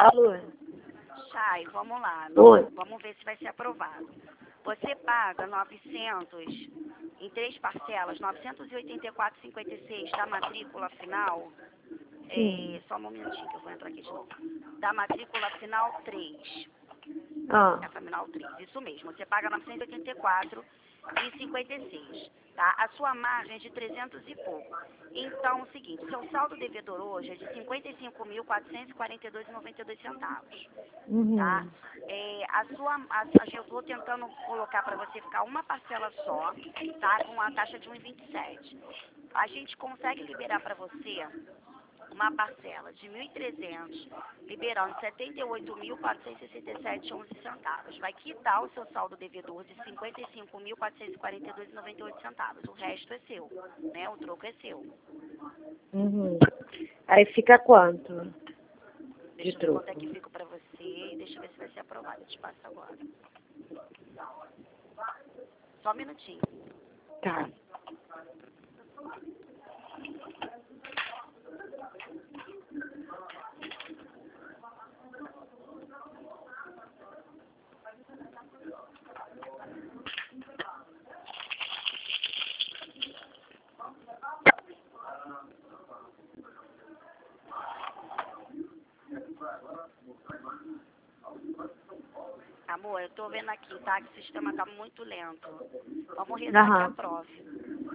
Alô? Chay, vamos lá. Oi. Vamos ver se vai ser aprovado. Você paga 900 em 3 parcelas, 984,56 da matrícula final. Só um momentinho que eu vou entrar aqui de novo. Da matrícula final 3. Ah, Essa final 3, isso mesmo. Você paga 984,56. Tá? A sua margem é de 300 e pouco. Então, é o seguinte, seu saldo devedor hoje é de R$ 55.442,92. Tá? Eu estou tentando colocar para você ficar uma parcela só, tá? Com a taxa de 1,27. A gente consegue liberar para você uma parcela de 1.300, liberando 78.467,11 centavos. Vai quitar o seu saldo devedor de 55.442,98 centavos. O resto é seu, né? O troco é seu. Aí fica quanto? Deixa eu ver quanto é que fica para você e deixa eu ver se vai ser aprovado. Eu te passo agora. Só um minutinho. Tá. Amor, eu tô vendo aqui, tá? Que o sistema tá muito lento. Vamos rezar que aprove.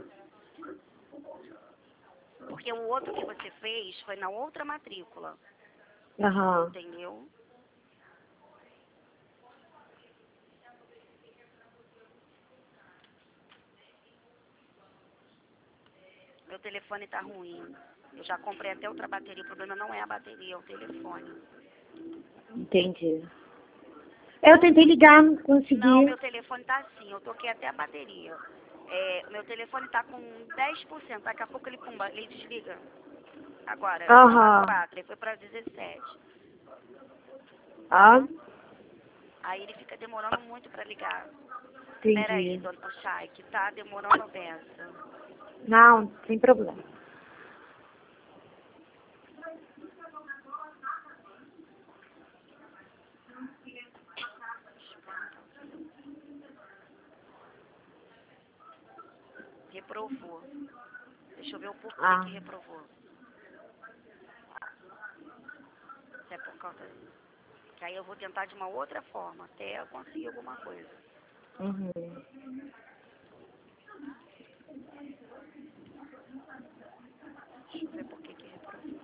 Porque o outro que você fez foi na outra matrícula. Entendeu? Meu telefone tá ruim. Eu já comprei até outra bateria. O problema não é a bateria, é o telefone. Entendi. Eu tentei ligar, não consegui. Não, meu telefone tá assim. Eu toquei até a bateria. Meu telefone tá com 10%. Daqui a pouco ele pumba, ele desliga. Agora, tá 4, ele foi pra 17. Aí ele fica demorando muito pra ligar. Entendi. Peraí, dona Chay, que tá demorando a beça. Não, sem problema. Reprovou. Deixa eu ver o porquê que reprovou. Se é por causa... Que aí eu vou tentar de uma outra forma, até eu conseguir alguma coisa. Deixa eu ver por que reprovou.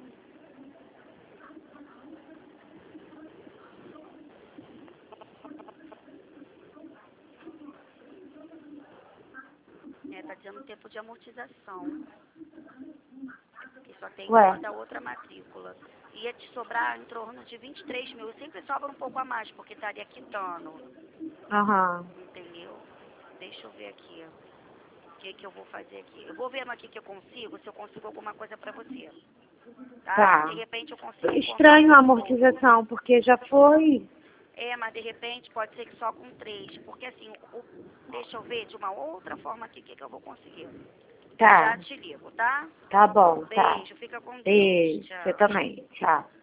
Tá dizendo tempo de amortização. Que só tem da outra matrícula. Ia te sobrar em torno de 23 mil. Sempre sobra um pouco a mais, porque estaria quitando. Entendeu? Deixa eu ver aqui. O que eu vou fazer aqui? Eu vou vendo aqui que eu consigo, se eu consigo alguma coisa pra você. Tá? De repente eu consigo... Estranho a amortização, porque já foi... Mas de repente pode ser que só com 3. Porque assim, deixa eu ver de uma outra forma aqui o que eu vou conseguir. Tá. Já te ligo, tá? Tá bom, tá. Beijo, fica com Deus. Beijo, Tchau. você também. Tchau.